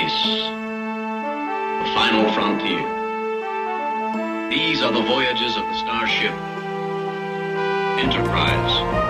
space, the final frontier. These are the voyages of the starship Enterprise.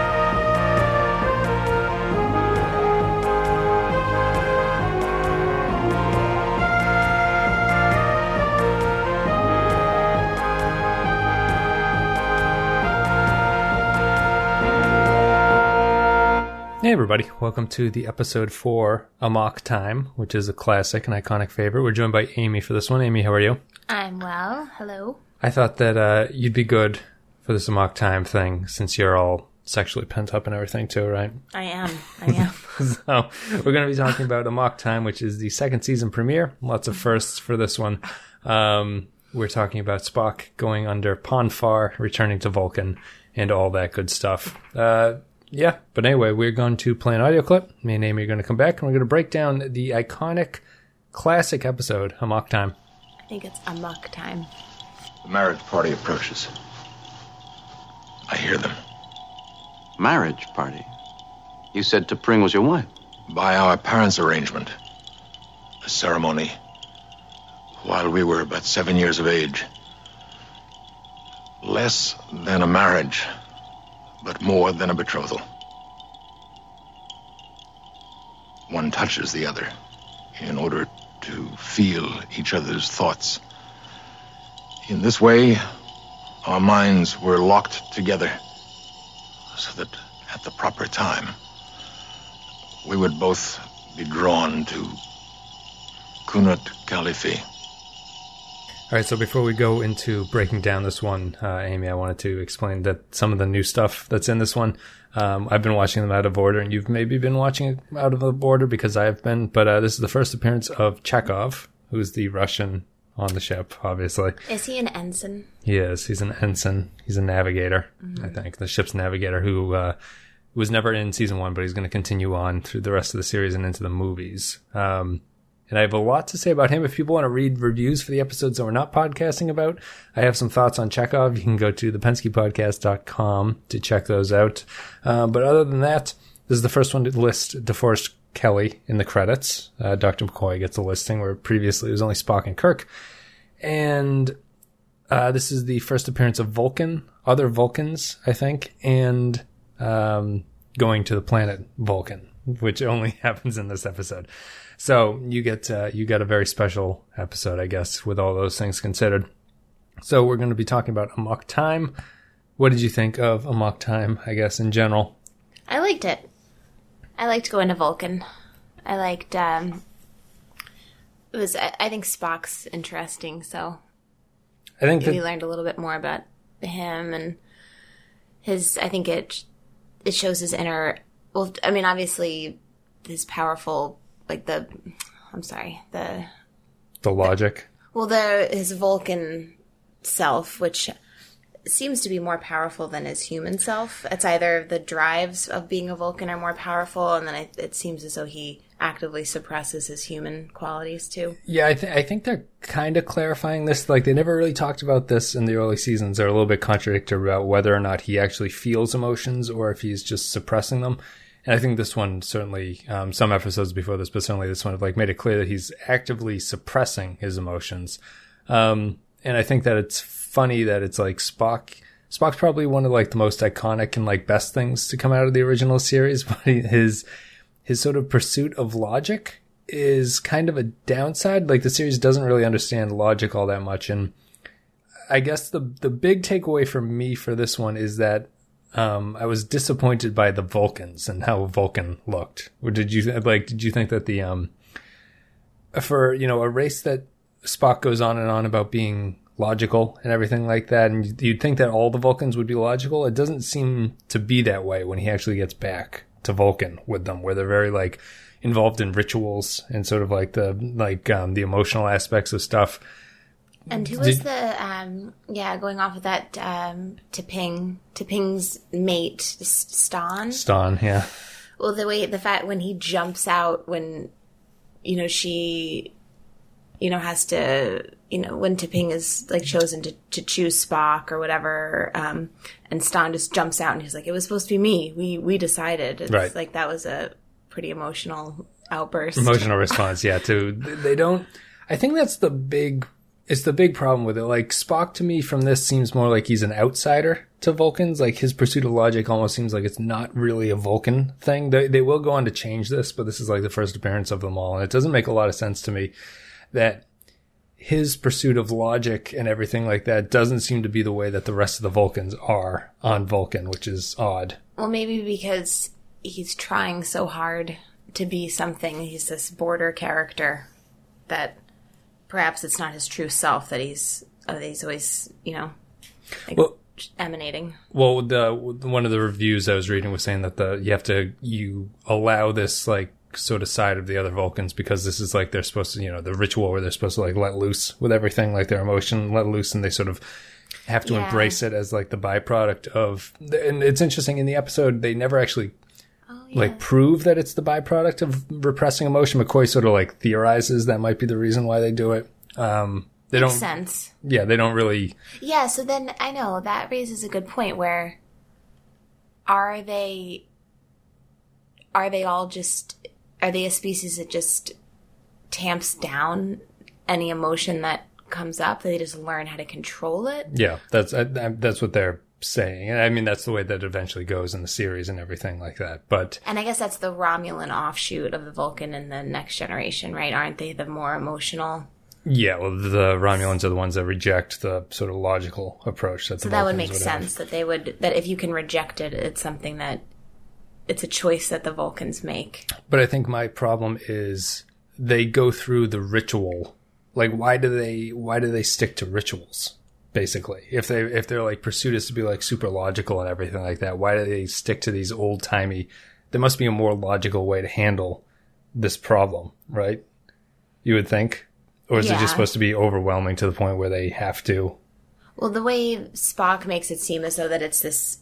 Hey everybody, welcome to the episode for Amok Time, which is a classic and iconic favorite. We're joined by Amy for this one. Amy, how are you? I'm well. Hello. I thought that you'd be good for this Amok Time thing since you're all sexually pent up and everything too, right? I am. So we're going to be talking about Amok Time, which is the second season premiere. Lots of firsts for this one. We're talking about Spock going under Pon farr, returning to Vulcan, and all that good stuff. Yeah, but anyway, we're going to play an audio clip. Me and Amy are going to come back, and we're going to break down the iconic, classic episode, Amok Time. I think it's Amok Time. The marriage party approaches. I hear them. Marriage party? You said T'Pring was your wife. By our parents' arrangement. A ceremony while we were about 7 years of age. Less than a marriage, but more than a betrothal. One touches the other in order to feel each other's thoughts. In this way, our minds were locked together so that at the proper time, we would both be drawn to Kunut Khalifi. All right, so before we go into breaking down this one, Amy, I wanted to explain that some of the new stuff that's in this one, I've been watching them out of order, and you've maybe been watching it out of order because I've been, but this is the first appearance of Chekhov, who's the Russian on the ship, obviously. Is he an ensign? He is. He's an ensign. He's a navigator, I think, the ship's navigator, who was never in season one, but he's going to continue on through the rest of the series and into the movies. And I have a lot to say about him. If people want to read reviews for the episodes that we're not podcasting about, I have some thoughts on Chekhov. You can go to thepenskypodcast.com to check those out. But other than that, this is the first one to list DeForest Kelley in the credits. Dr. McCoy gets a listing where previously it was only Spock and Kirk. And this is the first appearance of Vulcan, other Vulcans, I think, and going to the planet Vulcan, which only happens in this episode. So you got a very special episode, I guess, with all those things considered. So we're going to be talking about Amok Time. What did you think of Amok Time, I guess, in general? I liked it. I liked going to Vulcan. I liked, I think Spock's interesting, so I think we learned a little bit more about him and I think it shows his inner, well, I mean, obviously his powerful, like the logic. His Vulcan self, which seems to be more powerful than his human self. It's either the drives of being a Vulcan are more powerful, and then it seems as though he actively suppresses his human qualities too. Yeah, I think they're kind of clarifying this. Like, they never really talked about this in the early seasons. They're a little bit contradictory about whether or not he actually feels emotions or if he's just suppressing them. And I think this one certainly, some episodes before this, but certainly this one have made it clear that he's actively suppressing his emotions. And I think that it's funny that it's Spock's probably one of the most iconic and best things to come out of the original series, but his sort of pursuit of logic is kind of a downside. The series doesn't really understand logic all that much. And I guess the big takeaway for me for this one is that I was disappointed by the Vulcans and how Vulcan looked. Or did you think that the for a race that Spock goes on and on about being logical and everything like that, and you'd think that all the Vulcans would be logical. It doesn't seem to be that way when he actually gets back to Vulcan with them, where they're very involved in rituals and sort of the emotional aspects of stuff. And who was going off of that, T'Ping's mate, Stan? Stan, yeah. Well, the fact when he jumps out, when, she, has to, when T'Ping is, chosen to choose Spock or whatever, and Stan just jumps out and he's like, it was supposed to be me. We decided. It's right. That was a pretty emotional outburst. Emotional response, yeah. They don't. I think that's the big. It's the big problem with it. Like Spock to me from this seems more like he's an outsider to Vulcans. Like his pursuit of logic almost seems like it's not really a Vulcan thing. They will go on to change this, but this is like the first appearance of them all, and it doesn't make a lot of sense to me that his pursuit of logic and everything like that doesn't seem to be the way that the rest of the Vulcans are on Vulcan, which is odd. Well, maybe because he's trying so hard to be something. He's this border character that perhaps it's not his true self that he's always, emanating. Well, one of the reviews I was reading was saying that you allow this like sort of side of the other Vulcans because this is like they're supposed to, the ritual where they're supposed to like let loose with everything, like their emotion let loose, and they sort of have to embrace it as like the byproduct of. And it's interesting in the episode they never actually like prove that it's the byproduct of repressing emotion. McCoy sort of like theorizes that might be the reason why they do it. They Makes don't sense. Yeah, they don't really. Yeah, so then I know that raises a good point. Where are they all just? Are they a species that just tamps down any emotion that comes up? That they just learn how to control it? Yeah, that's what they're saying. And I mean, that's the way that eventually goes in the series and everything like that. And I guess that's the Romulan offshoot of the Vulcan in the Next Generation, right? Aren't they the more emotional? Yeah, well, the Romulans are the ones that reject the sort of logical approach. So that would make sense that that if you can reject it, it's something that it's a choice that the Vulcans make. But I think my problem is they go through the ritual. Like, why do they stick to rituals? Basically, if their like pursuit is to be like super logical and everything like that, why do they stick to these old timey? There must be a more logical way to handle this problem, right? You would think, or is it just supposed to be overwhelming to the point where they have to? Well, the way Spock makes it seem as though that it's this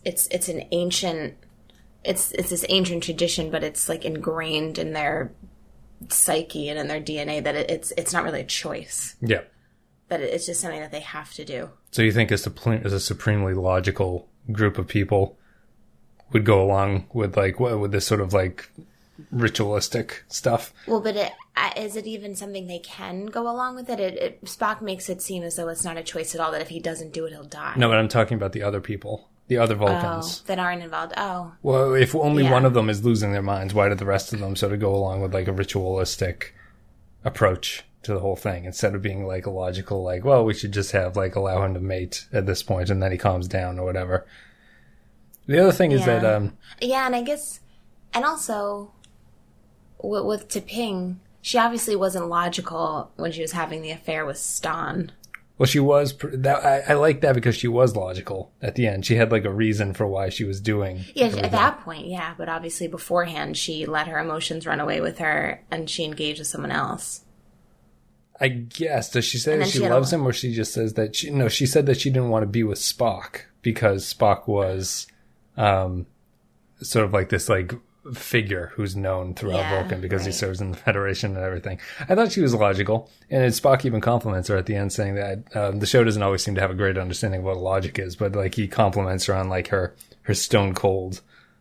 ancient tradition, but it's like ingrained in their psyche and in their DNA that it's not really a choice. Yeah. That it's just something that they have to do. So you think as a supremely logical group of people would go along with with this sort of like ritualistic stuff? Well, but is it even something they can go along with it? Spock makes it seem as though it's not a choice at all, that if he doesn't do it, he'll die. No, but I'm talking about the other people. The other Vulcans. That aren't involved. Oh. Well, if only one of them is losing their minds, why do the rest of them sort of go along with like a ritualistic approach to the whole thing instead of being like a logical, like, well, we should just have like allow him to mate at this point and then he calms down or whatever. The other thing is that and I guess, and also with T'Ping, she obviously wasn't logical when she was having the affair with Stan. Well, she was. I like that because she was logical at the end. She had like a reason for why she was doing. Yeah, everything. At that point, yeah. But obviously beforehand, she let her emotions run away with her and she engaged with someone else. I guess. Does she say that she loves him, or she just says that she? No, she said that she didn't want to be with Spock because Spock was, sort of like this like figure who's known throughout Vulcan because he serves in the Federation and everything. I thought she was logical, and Spock even compliments her at the end, saying that the show doesn't always seem to have a great understanding of what logic is, but like he compliments her on like her stone cold,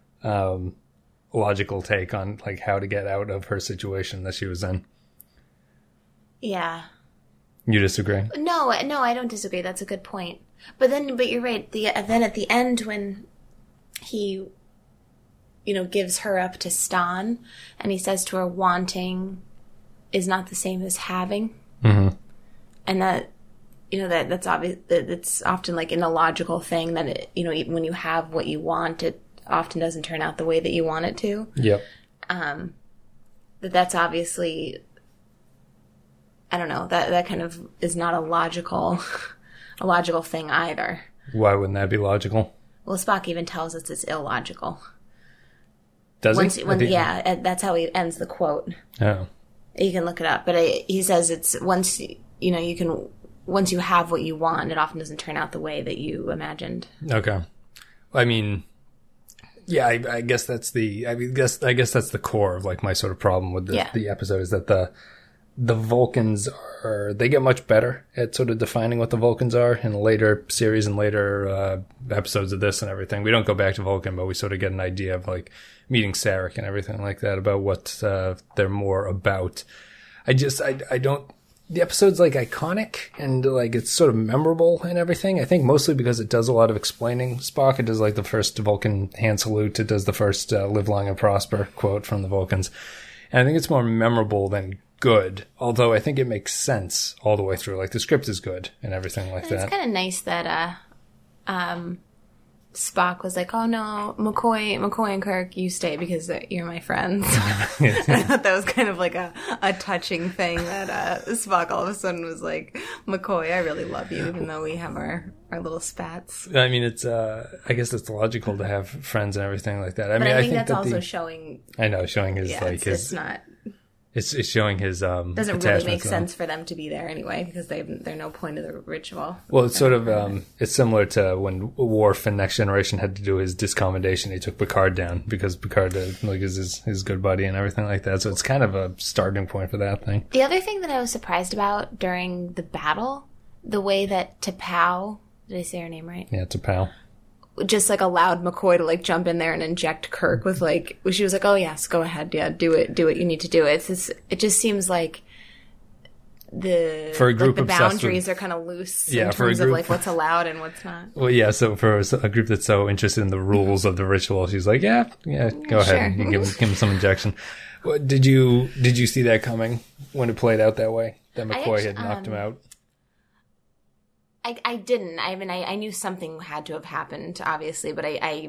logical take on like how to get out of her situation that she was in. Yeah. You disagree? No, I don't disagree. That's a good point. But you're right. Then at the end when he, gives her up to Stan, and he says to her, wanting is not the same as having. Mm-hmm. And that, that's obvious. It's often like an illogical thing that, even when you have what you want, it often doesn't turn out the way that you want it to. Yep. That's obviously, I don't know, that kind of is not a logical thing either. Why wouldn't that be logical? Well, Spock even tells us it's illogical. Does he? Yeah, that's how he ends the quote. Oh. You can look it up, but he says it's once you have what you want, it often doesn't turn out the way that you imagined. Okay. I mean, yeah, I guess that's the core of like my sort of problem with the episode is that the Vulcans they get much better at sort of defining what the Vulcans are in later series and later episodes of this and everything. We don't go back to Vulcan, but we sort of get an idea of like meeting Sarek and everything like that about what they're more about. I don't. The episode's like iconic and like it's sort of memorable and everything. I think mostly because it does a lot of explaining Spock. It does like the first Vulcan hand salute. It does the first live long and prosper quote from the Vulcans. And I think it's more memorable than good, although I think it makes sense all the way through. Like the script is good and everything like that. It's kind of nice that Spock was like, "Oh no, McCoy and Kirk, you stay because you're my friends." I thought that was kind of like a touching thing that Spock all of a sudden was like, "McCoy, I really love you, even though we have our little spats." I mean, it's I guess it's logical to have friends and everything like that. I think that's also showing. I know, showing his it's not. It's showing his doesn't really make sense for them to be there anyway because they're no point of the ritual. Well, it's sort of it's similar to when Worf in Next Generation had to do his discommendation. He took Picard down because Picard is his good buddy and everything like that. So it's kind of a starting point for that thing. The other thing that I was surprised about during the battle, the way that T'Pau, did I say her name right? Yeah, T'Pau. Just like allowed McCoy to like jump in there and inject Kirk with like, she was like, "Oh yes, go ahead, yeah, do it, you need to do it." It just seems like for a group the boundaries are kind of loose in terms of like what's allowed and what's not. Well, yeah. So for a group that's so interested in the rules of the ritual, she's like, "Yeah, go ahead, you give him some injection." Did you see that coming when it played out that way? That McCoy had knocked him out. I didn't. I mean, I knew something had to have happened, obviously, but I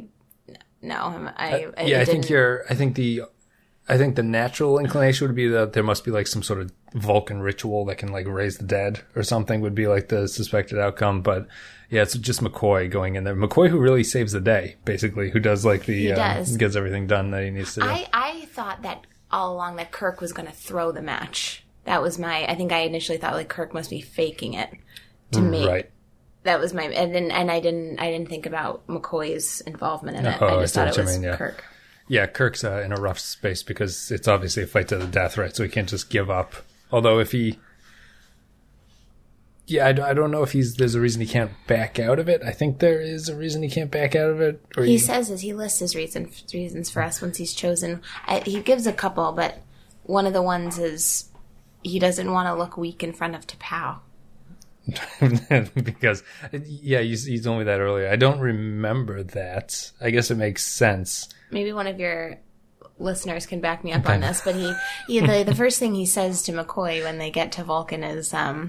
think the natural inclination would be that there must be like some sort of Vulcan ritual that can like raise the dead or something would be like the suspected outcome. But yeah, it's just McCoy going in there. McCoy who really saves the day, basically, who does like gets everything done that he needs to do. I thought that all along that Kirk was going to throw the match. That was I think I initially thought like Kirk must be faking it. To me, right. That was and I didn't think about McCoy's involvement in it. Oh, I just thought it was Kirk. Yeah, Kirk's in a rough space because it's obviously a fight to the death, right? So he can't just give up. Although if he, I don't know if there's a reason he can't back out of it. I think there is a reason he can't back out of it. Or he lists his reasons for us once he's chosen. He gives a couple, but one of the ones is he doesn't want to look weak in front of T'Pau. Because you told me that earlier. I don't remember that. I guess it makes sense. Maybe one of your listeners can back me up on this, but the first thing he says to McCoy when they get to Vulcan is that's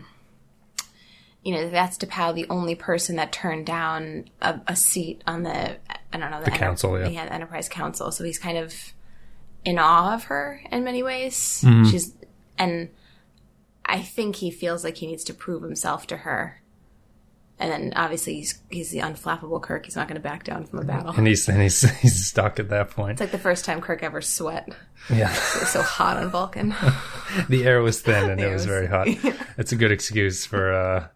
T'Pau, the only person that turned down a seat on the council, the Enterprise Council. So he's kind of in awe of her in many ways. Mm-hmm. I think he feels like he needs to prove himself to her. And then obviously he's the unflappable Kirk. He's not going to back down from a battle. And he's stuck at that point. It's like the first time Kirk ever sweat. Yeah. It was so hot on Vulcan. The air was thin and it was very hot. Yeah. It's a good excuse for,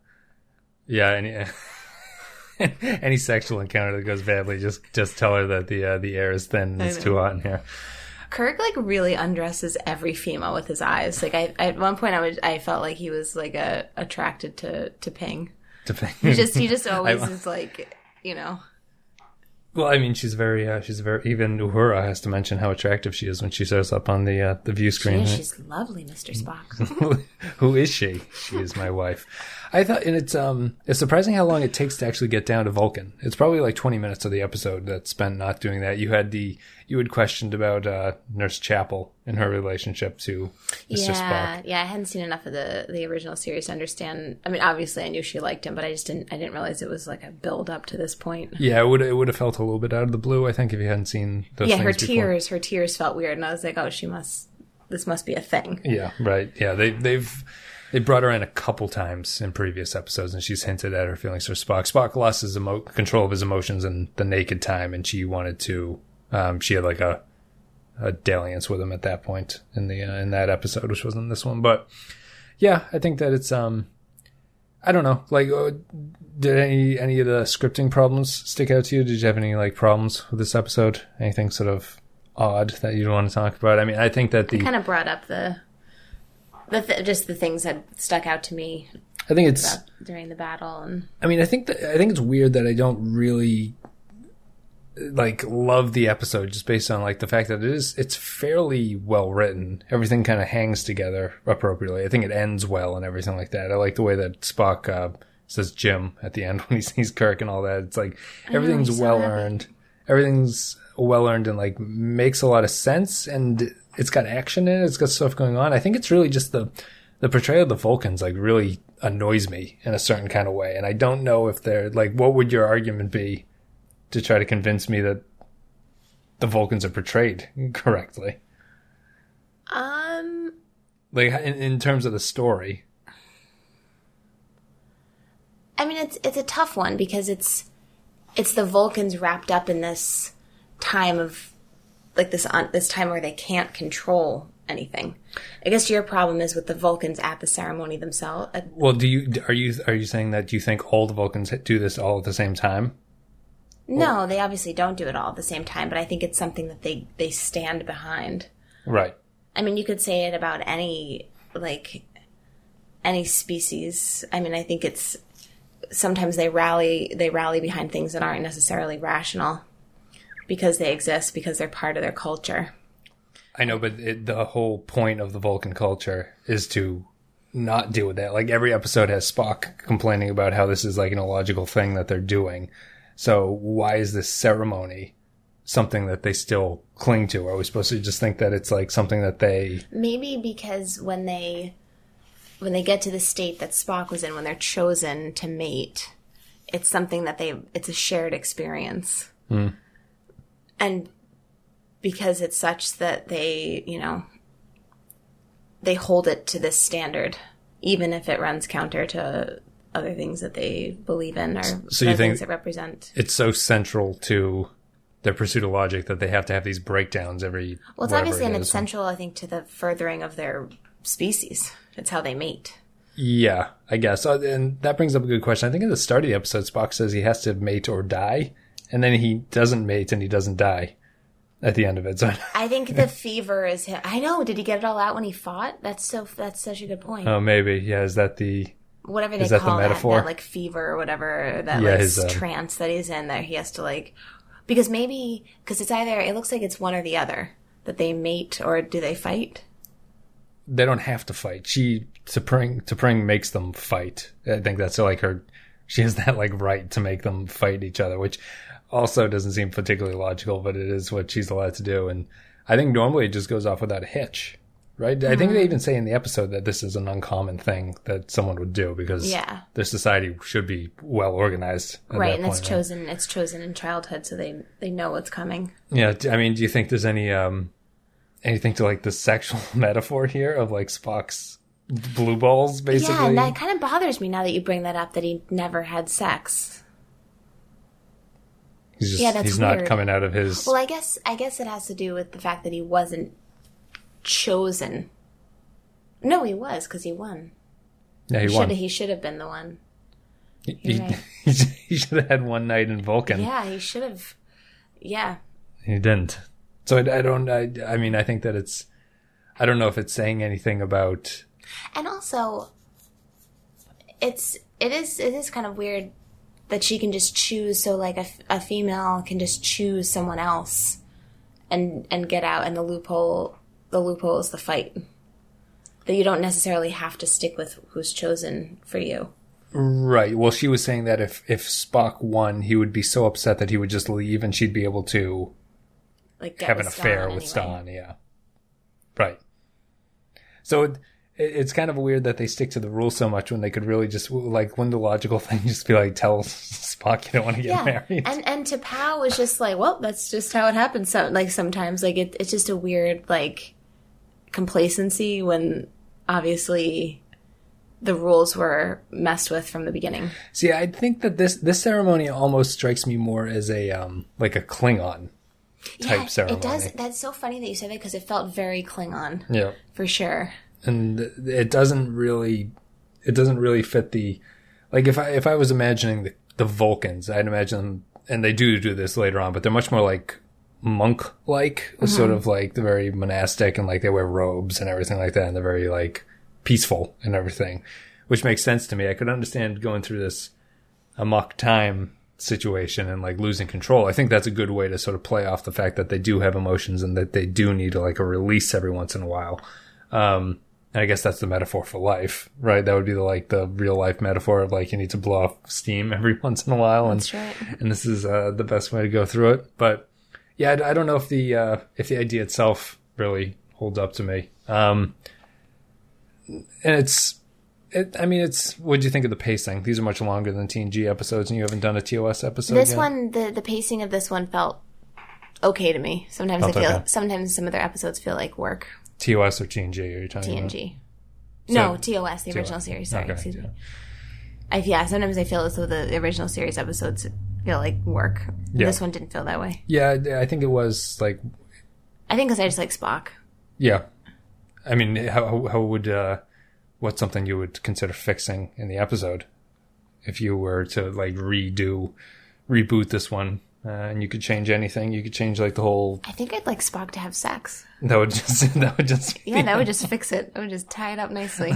any sexual encounter that goes badly, just tell her that the air is thin and it's too hot in here. Kirk like really undresses every female with his eyes. Like at one point I felt like he was like attracted to Ping. He just always is like, Well, I mean, she's very even Uhura has to mention how attractive she is when she shows up on the view screen. She's lovely, Mr. Spock. Who is she? She is my wife. I thought, and it's surprising how long it takes to actually get down to Vulcan. It's probably like 20 minutes of the episode that's spent not doing that. You had questioned about Nurse Chapel and her relationship to Mr. Spock. Yeah, I hadn't seen enough of the original series to understand. I mean, obviously I knew she liked him, but I didn't realize it was like a build up to this point. Yeah, it would have felt a little bit out of the blue, I think, if you hadn't seen those things before. Her tears felt weird, and I was like, oh, this must be a thing. Yeah, right. Yeah, they brought her in a couple times in previous episodes, and she's hinted at her feelings for Spock. Spock lost his control of his emotions in the naked time, and she wanted to. She had like a dalliance with him at that point in that episode, which wasn't in this one. But yeah, I think that it's I don't know. Like, did any of the scripting problems stick out to you? Did you have any like problems with this episode? Anything sort of odd that you want to talk about? I mean, I think that I kind of brought up just the things that stuck out to me I think it's during the battle. And I mean, I think it's weird that I don't really like love the episode just based on like the fact that it's fairly well written. Everything kind of hangs together appropriately. I think it ends well and everything like that. I like the way that Spock says Jim at the end when he sees Kirk and all that. It's like everything's well earned. Everything's well earned and like makes a lot of sense, and it's got action in it. It's got stuff going on. I think it's really just the portrayal of the Vulcans like really annoys me in a certain kind of way. And I don't know if they're like, what would your argument be to try to convince me that the Vulcans are portrayed correctly? Like in terms of the story. I mean, it's a tough one because it's the Vulcans wrapped up in this time of like this time where they can't control anything. I guess your problem is with the Vulcans at the ceremony themselves. Well, are you saying that you think all the Vulcans do this all at the same time? No, they obviously don't do it all at the same time, but I think it's something that they stand behind. Right. I mean, you could say it about any species. I mean, I think it's sometimes they rally behind things that aren't necessarily rational because they exist, because they're part of their culture. I know, but the whole point of the Vulcan culture is to not deal with that. Like every episode has Spock complaining about how this is like an illogical thing that they're doing. So why is this ceremony something that they still cling to? Are we supposed to just think that it's like something that they... Maybe because when they get to the state that Spock was in, when they're chosen to mate, it's something that it's a shared experience. Mm. And because it's such that they, they hold it to this standard, even if it runs counter to other things that they believe in or so you think things that represent. It's so central to their pursuit of logic that they have to have these breakdowns every... Well, it's obviously, and it's central, I think, to the furthering of their species. It's how they mate. Yeah, I guess. And that brings up a good question. I think at the start of the episode, Spock says he has to mate or die, and then he doesn't mate and he doesn't die at the end of it. So I think the fever is him. I know. Did he get it all out when he fought? That's such a good point. Oh, maybe. Yeah, is that the... Whatever they call that like fever or whatever, that his trance that he's in, that he has to like... Because it's either... It looks like it's one or the other. That they mate, or do they fight? They don't have to fight. T'Pring makes them fight. I think that's like her... She has that like right to make them fight each other, which also doesn't seem particularly logical, but it is what she's allowed to do. And I think normally it just goes off without a hitch, right? Mm-hmm. I think they even say in the episode that this is an uncommon thing that someone would do because their society should be well organized. Right, and it's chosen in childhood, so they know what's coming. Yeah, I mean, do you think there's any anything to like the sexual metaphor here of like Spock's blue balls, basically? Yeah, and that kind of bothers me now that you bring that up, that he never had sex. He's not coming out of his... Well, I guess it has to do with the fact that he wasn't chosen. No, he was, because he won. Yeah, he won. He should have been the one. He should have had one night in Vulcan. Yeah, he should have. Yeah. He didn't. So I mean, I think that it's... I don't know if it's saying anything about... And also, it is kind of weird that she can just choose. So like a female can just choose someone else and get out, and the loophole is the fight. That you don't necessarily have to stick with who's chosen for you. Right. Well, she was saying that if Spock won, he would be so upset that he would just leave and she'd be able to like have an affair with Stan. Yeah. Right. So it's kind of weird that they stick to the rules so much when they could really just, like, when the logical thing just be like, tell Spock you don't want to get married. And T'Pau was just like, well, that's just how it happens. So, like, sometimes, like, it's just a weird, like, complacency when obviously the rules were messed with from the beginning. See, I think that this ceremony almost strikes me more as a, like a Klingon type ceremony. It does. That's so funny that you said that because it felt very Klingon. Yeah. For sure. And it doesn't really fit the, like if I was imagining the Vulcans, I'd imagine them, and they do this later on, but they're much more like monk-like, sort of like they're very monastic and like they wear robes and everything like that, and they're very like peaceful and everything, which makes sense to me. I could understand going through this amok time situation and like losing control. I think that's a good way to sort of play off the fact that they do have emotions and that they do need like a release every once in a while. And I guess that's the metaphor for life, right? That would be the real life metaphor of like you need to blow off steam every once in a while. That's right. And this is the best way to go through it. But yeah, I don't know if the idea itself really holds up to me. And what'd you think of the pacing? These are much longer than TNG episodes, and you haven't done a TOS episode This yet? one, the pacing of this one felt okay to me. Sometimes sometimes some of their episodes feel like work. TOS or TNG, are you talking about? TNG. No, TOS, the original series. Sorry, excuse me. Sometimes I feel as though the original series episodes feel like work. Yeah. This one didn't feel that way. Yeah, I think it was like... I think because I just like Spock. Yeah. I mean, how would... what's something you would consider fixing in the episode? If you were to like reboot this one, and you could change anything, you could change like the whole... I think I'd like Spock to have sex. That would just Yeah, that would just fix it. That would just tie it up nicely.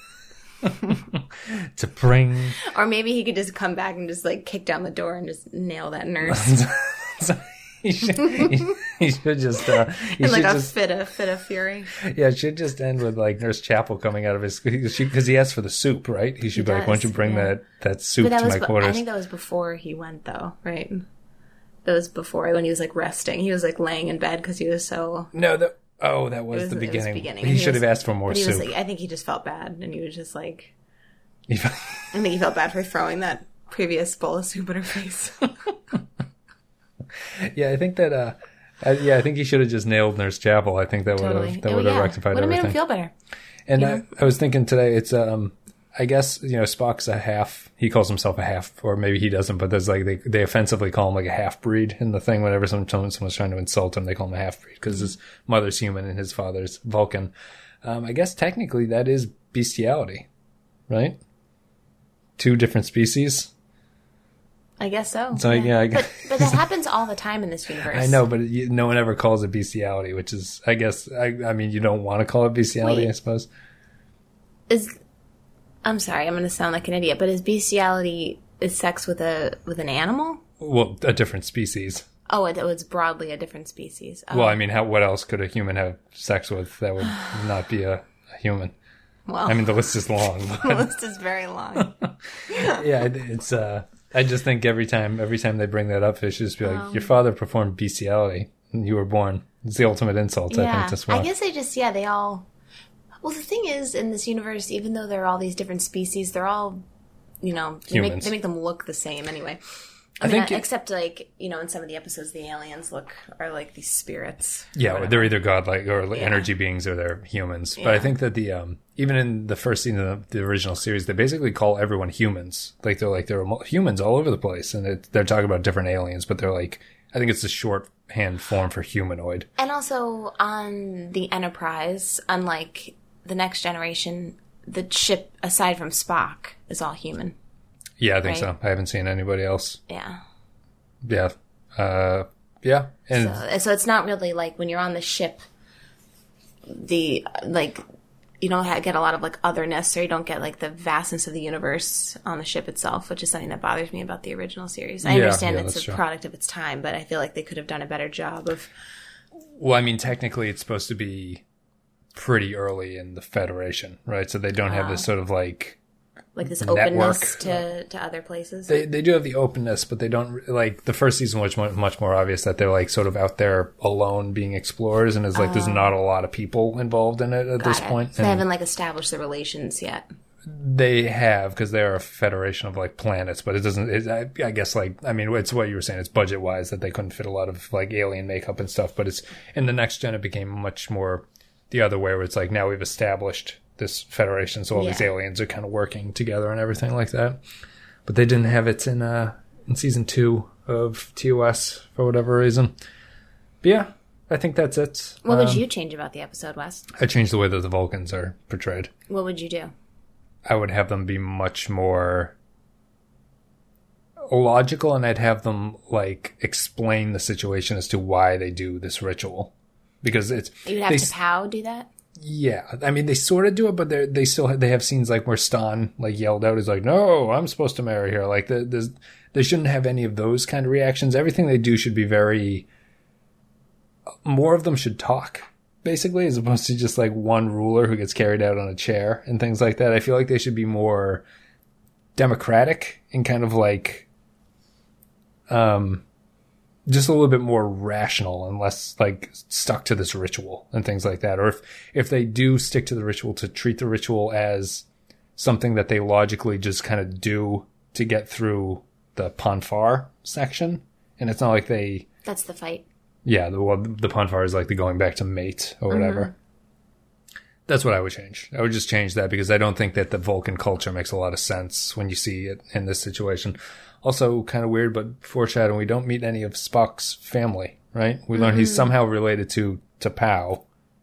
To bring... Or maybe he could just come back and just like kick down the door and just nail that nurse. He should just in like a fit of fury. Yeah, it should just end with like Nurse Chapel coming out of his, because he asked for the soup, right? He should be like, "Why don't you bring that soup to my quarters?" I think that was before he went, though, right? That was before when he was like resting. He was like laying in bed because he was so. No, that was the beginning. He should have asked for more soup. I think he just felt bad, and he was just like. I think he felt bad for throwing that previous bowl of soup in her face. Yeah, I think that. I think he should have just nailed Nurse Chapel. I think that would have rectified everything. Would have made him feel better. And I was thinking today, it's I guess Spock's a half. He calls himself a half, or maybe he doesn't. But there's like they offensively call him like a half breed in the thing. Whenever someone's trying to insult him, they call him a half breed because his mother's human and his father's Vulcan. I guess technically that is bestiality, right? Two different species. I guess so. So yeah, I guess. But that happens all the time in this universe. I know, but no one ever calls it bestiality, which is, I guess, I mean, you don't want to call it bestiality, I suppose. I'm sorry, I'm going to sound like an idiot, but is bestiality sex with an animal? Well, a different species. Oh, it's broadly a different species. Oh. Well, I mean, what else could a human have sex with that would not be a human? Well, I mean, the list is long. The list is very long. Yeah, it's. I just think every time they bring that up, it should just be like, your father performed bestiality and you were born. It's the ultimate insult, I think, to Spock. I guess they all... Well, the thing is, in this universe, even though there are all these different species, they're all, they make them look the same anyway. I mean, except like, in some of the episodes, the aliens are like these spirits. Yeah, they're either godlike or energy beings or they're humans. But I think that even in the first scene of the original series, they basically call everyone humans. Like they're humans all over the place, and they're talking about different aliens, but they're like, I think it's a shorthand form for humanoid. And also on the Enterprise, unlike the Next Generation, the ship aside from Spock is all human. Yeah, I think so. I haven't seen anybody else. Yeah. Yeah. Yeah. And so it's not really like when you're on the ship, you don't get a lot of like otherness, or you don't get like the vastness of the universe on the ship itself, which is something that bothers me about the original series. I understand it's a product of its time, but I feel like they could have done a better job of... Well, I mean, technically it's supposed to be pretty early in the Federation, right? So they don't have this sort of like this openness to other places. They do have the openness, but they don't like the first season was much more obvious that they're like sort of out there alone being explorers, and it's like there's not a lot of people involved in it at this point. So they haven't like established the relations yet. They have, because they are a federation of like planets, but it doesn't. I guess like it's what you were saying. It's budget wise that they couldn't fit a lot of like alien makeup and stuff. But it's in the Next Gen, it became much more the other way, where it's like now we've established this federation, so all these aliens are kind of working together and everything like that. But they didn't have it in season 2 of TOS for whatever reason. But yeah, I think that's it. What would you change about the episode, Wes? I changed the way that the Vulcans are portrayed. What would you do? I would have them be much more logical, and I'd have them like explain the situation as to why they do this ritual. Because it's... You'd have to do that? Yeah, I mean, they sort of do it, but they have scenes like where Stan like yelled out, is like, "No, I'm supposed to marry her." Like, they shouldn't have any of those kind of reactions. Everything they do should be very. More of them should talk, basically, as opposed to just like one ruler who gets carried out on a chair and things like that. I feel like they should be more democratic and kind of like, just a little bit more rational and less like stuck to this ritual and things like that. Or if they do stick to the ritual, to treat the ritual as something that they logically just kind of do to get through the Ponfar section. And it's not like That's the fight. Yeah, the Ponfar is like the going back to mate or whatever. Mm-hmm. That's what I would change. I would just change that because I don't think that the Vulcan culture makes a lot of sense when you see it in this situation. Also, kind of weird, but foreshadowing, we don't meet any of Spock's family, right? We learn he's somehow related to T'Pau.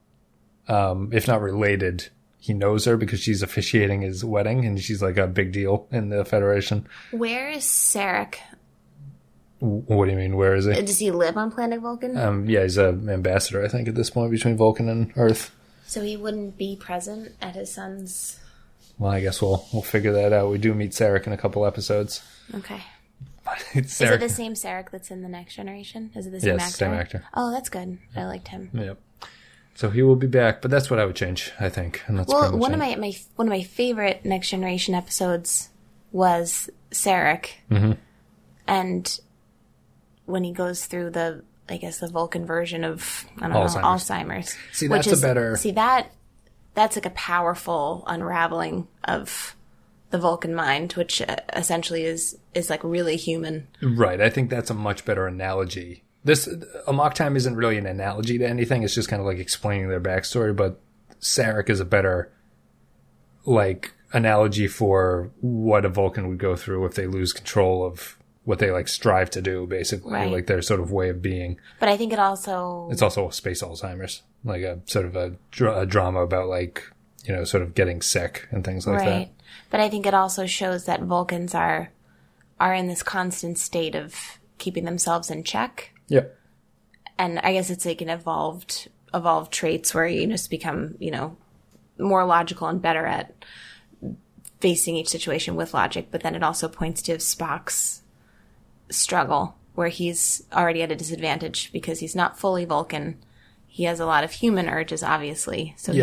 If not related, he knows her because she's officiating his wedding, and she's like a big deal in the Federation. Where is Sarek? What do you mean, where is he? Does he live on planet Vulcan? Yeah, he's an ambassador, I think, at this point, between Vulcan and Earth. So he wouldn't be present at his son's... Well, I guess we'll figure that out. We do meet Sarek in a couple episodes. Okay. Is it the same Sarek that's in The Next Generation? Is it the same actor? Yes, same actor. Oh, that's good. I liked him. Yep. So he will be back, but that's what I would change, I think. And that's one of my favorite Next Generation episodes was Sarek. Mm-hmm. And when he goes through the Vulcan version of, Alzheimer's. See, that's like a powerful unraveling of the Vulcan mind, which essentially is like really human. Right. I think that's a much better analogy. Amok Time isn't really an analogy to anything. It's just kind of like explaining their backstory, but Sarek is a better like analogy for what a Vulcan would go through if they lose control of what they like strive to do, basically, right. Like their sort of way of being. But I think it's also space Alzheimer's, like a sort of a drama about like, sort of getting sick and things like that. But I think it also shows that Vulcans are in this constant state of keeping themselves in check. Yep. And I guess it's like an evolved traits where you just become, more logical and better at facing each situation with logic. But then it also points to Spock's struggle where he's already at a disadvantage because he's not fully Vulcan. He has a lot of human urges, obviously. So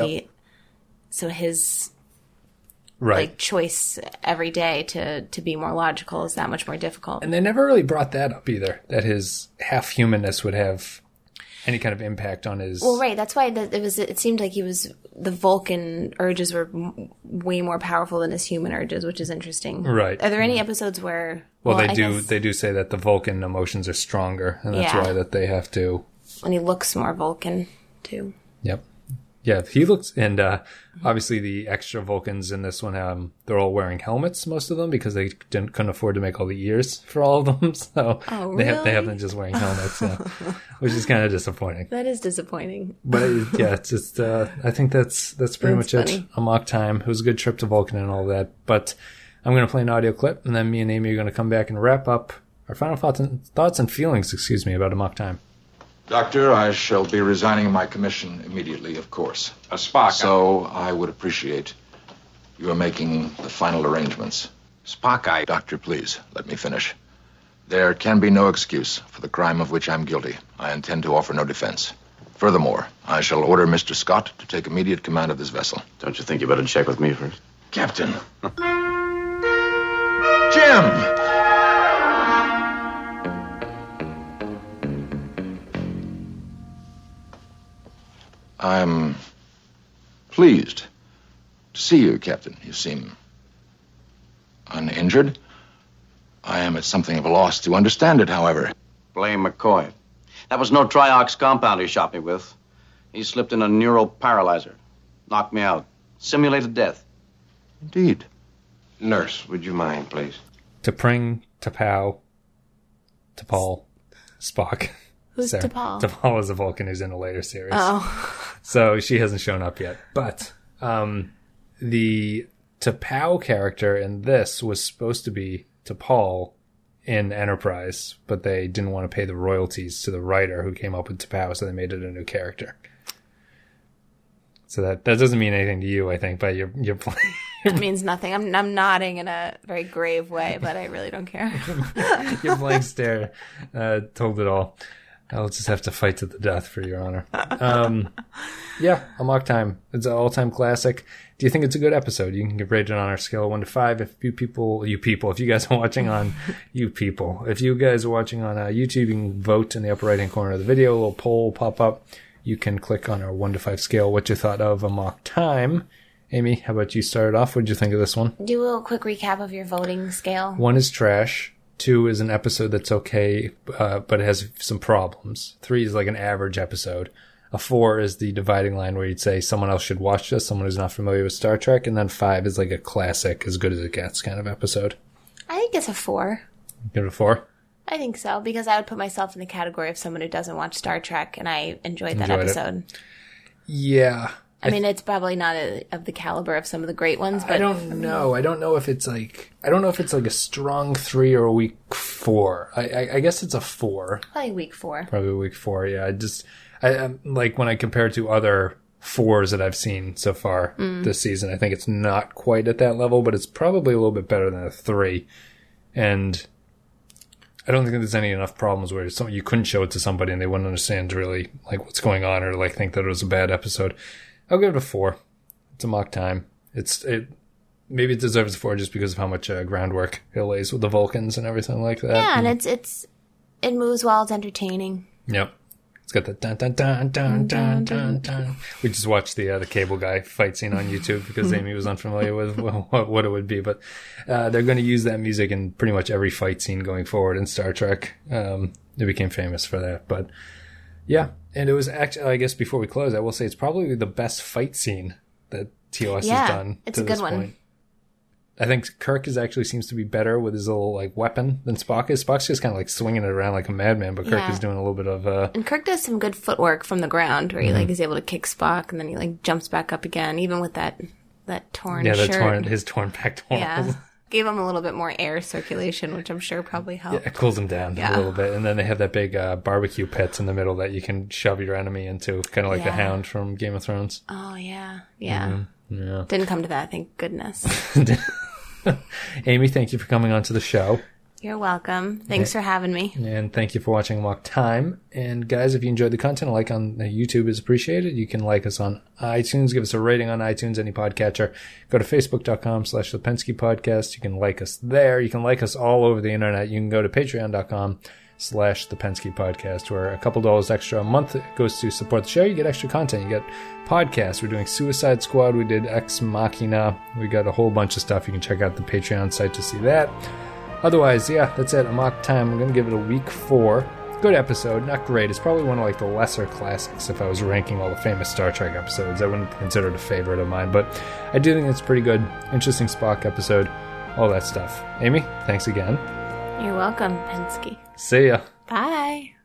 his like choice every day to be more logical is that much more difficult. And they never really brought that up either, that his half humanness would have any kind of impact on his... Well, right. That's why it seemed like the Vulcan urges were way more powerful than his human urges, which is interesting. Right. Are there any episodes where... Well, they do say that the Vulcan emotions are stronger, and that's why that they have to... And he looks more Vulcan, too. Yep. Yeah, he looks... And obviously the extra Vulcans in this one, they're all wearing helmets, most of them, because they couldn't afford to make all the ears for all of them. So really? they have them just wearing helmets, which is kind of disappointing. That is disappointing. But it's just... I think that's pretty much funny. it. Amok Time. It was a good trip to Vulcan and all that. But I'm going to play an audio clip, and then me and Amy are going to come back and wrap up our final thoughts and feelings, about Amok Time. Doctor, I shall be resigning my commission immediately, of course. Spock. So I would appreciate your making the final arrangements. Spock, Doctor, please, let me finish. There can be no excuse for the crime of which I'm guilty. I intend to offer no defense. Furthermore, I shall order Mr. Scott to take immediate command of this vessel. Don't you think you better check with me first? Captain! Jim! I'm pleased to see you, Captain. You seem uninjured. I am at something of a loss to understand it, however. Blame McCoy. That was no Triox compound he shot me with. He slipped in a neural paralyzer. Knocked me out. Simulated death. Indeed. Nurse, would you mind, please? T'Pring, T'Pau, T'Pol, Spock. Who's T'Pol? T'Pol is a Vulcan who's in a later series. Oh. So she hasn't shown up yet. But the T'Pau character in this was supposed to be T'Pol in Enterprise, but they didn't want to pay the royalties to the writer who came up with T'Pau, so they made it a new character. So that doesn't mean anything to you, I think, but you're playing. It means nothing. I'm nodding in a very grave way, but I really don't care. Your blank stare told it all. I'll just have to fight to the death for your honor. Yeah, Amok Time. It's an all-time classic. Do you think it's a good episode? You can get rated on our scale of 1 to 5. If you guys are watching on if you guys are watching on YouTube, you can vote in the upper right-hand corner of the video. A little poll will pop up. You can click on our 1 to 5 scale what you thought of Amok Time. Amy, how about you start it off? What did you think of this one? Do a little quick recap of your voting scale. 1 is trash. 2 is an episode that's okay, but it has some problems. 3 is like an average episode. A 4 is the dividing line where you'd say someone else should watch this, someone who's not familiar with Star Trek. And then 5 is like a classic, as good as it gets kind of episode. I think it's a 4. Give it a 4? I think so, because I would put myself in the category of someone who doesn't watch Star Trek, and I enjoyed that episode. Yeah. I mean, it's probably not of the caliber of some of the great ones, but I don't know. I don't know if it's like a strong 3 or a weak 4. I guess it's a 4. Probably week 4. Probably week 4. Yeah. I like when I compare it to other 4s that I've seen so far this season, I think it's not quite at that level, but it's probably a little bit better than a 3. And I don't think there's enough problems where you couldn't show it to somebody and they wouldn't understand really like what's going on or like think that it was a bad episode. I'll give it a 4. It's Amok Time. Maybe it deserves a 4 just because of how much groundwork it lays with the Vulcans and everything like that. Yeah, and it moves well. It's entertaining. Yep. It's got the dun dun dun dun dun dun dun. We just watched the cable guy fight scene on YouTube because Amy was unfamiliar with what it would be, but they're going to use that music in pretty much every fight scene going forward in Star Trek. It became famous for that, but yeah. And it was actually, I guess before we close, I will say it's probably the best fight scene that TOS has done. It's a good one. I think Kirk seems to be better with his little like weapon than Spock is. Spock's just kind of like swinging it around like a madman, but Kirk is doing a little bit of And Kirk does some good footwork from the ground where he like is able to kick Spock and then he like jumps back up again, even with that torn shirt. His torn back torn. Yeah. Gave him a little bit more air circulation, which I'm sure probably helped. Yeah, it cools him down a little bit. And then they have that big barbecue pit in the middle that you can shove your enemy into, kind of like the Hound from Game of Thrones. Oh, yeah. Yeah. Mm-hmm. Yeah. Didn't come to that, thank goodness. Amy, thank you for coming on to the show. You're welcome. Thanks for having me. And thank you for watching Amok Time. And guys, if you enjoyed the content, a like on YouTube is appreciated. You can like us on iTunes. Give us a rating on iTunes, any podcatcher. Go to facebook.com/Lipinski Podcast. You can like us there. You can like us all over the internet. You can go to patreon.com/Lipinski Podcast, where a couple dollars extra a month goes to support the show. You get extra content. You get podcasts. We're doing Suicide Squad. We did Ex Machina. We got a whole bunch of stuff. You can check out the Patreon site to see that. Otherwise, yeah, that's it. Amok Time. I'm going to give it a week 4. Good episode. Not great. It's probably one of like the lesser classics if I was ranking all the famous Star Trek episodes. I wouldn't consider it a favorite of mine, but I do think it's pretty good. Interesting Spock episode. All that stuff. Amy, thanks again. You're welcome, Pensky. See ya. Bye.